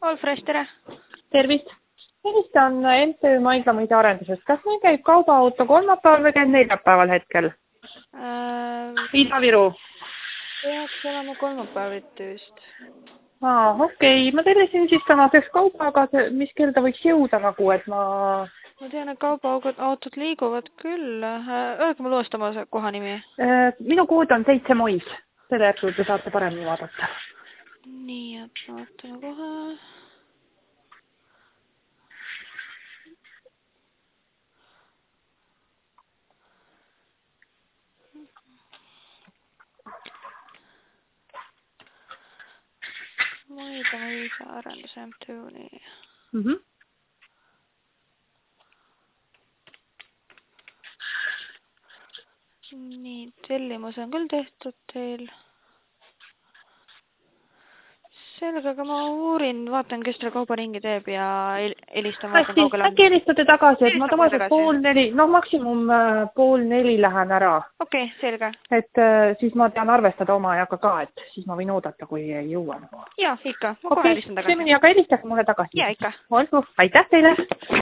Allfresh, tere! Tervist! Helistan MTÜ Maiglamõisa arendusest. Kas meil käib kaubaauto kolmapäeval või käib neljapäeval hetkel? Ida-Viru. Peaks olema kolmapäeviti vist. Okei. Ma tellisin siis tänaseks kauba, aga mis kell ta võiks jõuda nagu, et ma tean, et kaubaautod liiguvad küll. Öelge mulle uuesti oma koha nimi. Minu kood on 7 Mois. Selle järgi te saate paremini vaadata. Nii, et vaatame kohe. Maiglamõisa arendus MTÜ, nii. Nii, tellimus on küll tehtud teil. Selge, aga ma uurin, vaatan, kes teile kauba ringi teeb ja helistan, vaatan kaugele on. Äkki helistate tagasi, et ma tavaliselt 3:30, maksimum 3:30 lähen ära. Okei, selge. Et siis ma tean arvestada oma ajaga ka, et siis ma võin oodata, kui ei jõua. Jaa, ikka. Ma kohe helistan tagasi. Aga helistage mulle tagasi. Jaa, ikka. Olgu, aitäh teile!